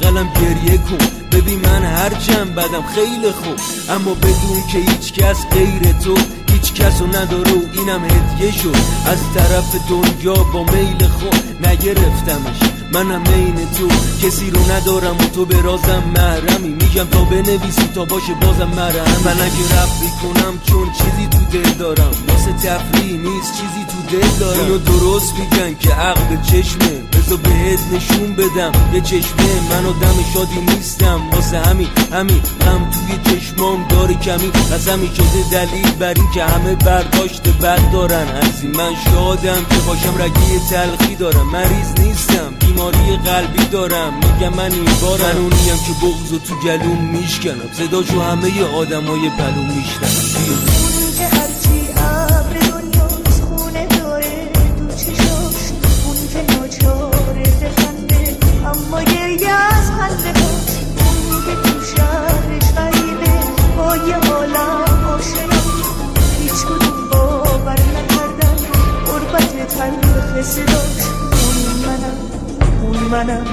بغلم گریه کن. ببین من هرچند بدم خیلی خوب، اما بدون که هیچ کس غیر تو هیچ کسو نداره و اینم هدیه شد از طرف دنیا با میل خود نگرفتمش. منم عین تو کسی رو ندارم و تو به رازم محرمی. میگم تا بنویسی تا باشه بازم مرهم. من اگه رپ کنم چون چیزی تو دل دارم، واسه تفریح نیست چیزی تو دل دارم. اینو درست میگن که عقل چشمه، بذار بهت نشون بدم یه چشمه. من آدم شادی نیستم، واسه همین غم توی چشمام داره کمی. قسمی شده دلیل بر این که همه برداشت بد دارن از این. من شادم که باشم رگی تلخی دارم، مریض نیستم بیماری قلبی دارم. میگم من این بارم، من اونیم که بغضو تو گلوم میشکنم، صداشو همه آدمای پلوم میشنم. اون که هرچی ابر دنیاست خونه داره تو چشاش، اون که ناچاره بخنده اما گریه از خنده هاش، اون که تو شهرش غریبه با یه عالم آشنا، هیچ کدوم باور نکردن غربت تلخ صداش. اون منم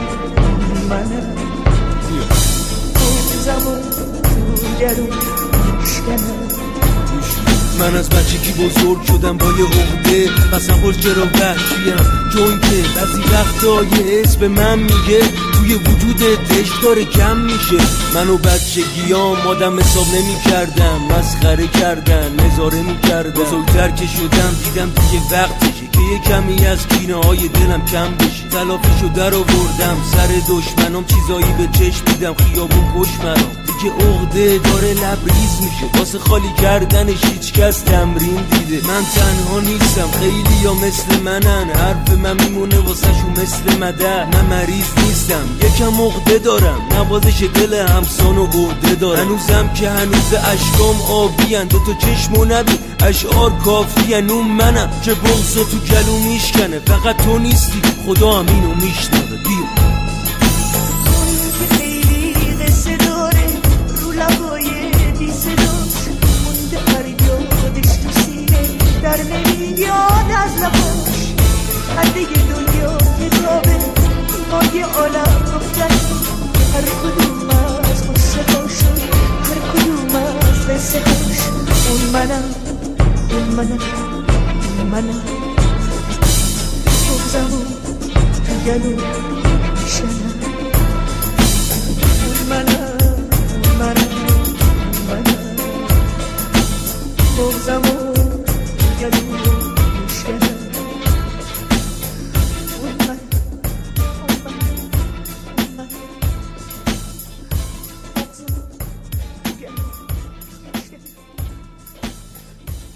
بغضمو تو گلوم میشکنم. من از بچگی بزرگ شدم با یه عقده، پس نپرس چرا وحشیم، چون که بعضی وقتا یه حس به من میگه توی وجودت عشق داره کم میشه. منو بچگیام آدم حساب نمی کردم، مسخره کردن نظاره میکردم. بزرگتر که شدم دیدم دیگه وقتشه که یه کمی از کینه های دلم کم بشه. تلافیشو در آوردم سر دشمنام، چیزایی به چشم دیدم خیابون پشت منام. دیگه عقده داره لبریز میشه، واسه خالی کردنش هیچ کس تمرین دیده. من تنها نیستم، خیلی یا مثل منن، حرف من میمونه واسه شو مثل مدد. من مریض نیستم، یکم عقده دارم، نوازش دل همسان و عقده دارم. هنوزم که هنوز اشکام آبیان، دوتا چشمو نبین اشعار کافیان. اون منم که بغضو تو گلو میشکنه، فقط تو نیستی خدا هم اینو میشنوه. بیا در نمیاد از لباش، خنده دنیا کتابه با یه عالم گفتن، هر کدوم از قصه هاشو، هر کدوم از قصه هاش. اون منم بغضمو تو گلو میشنم. اون منم بغضمو تو گلو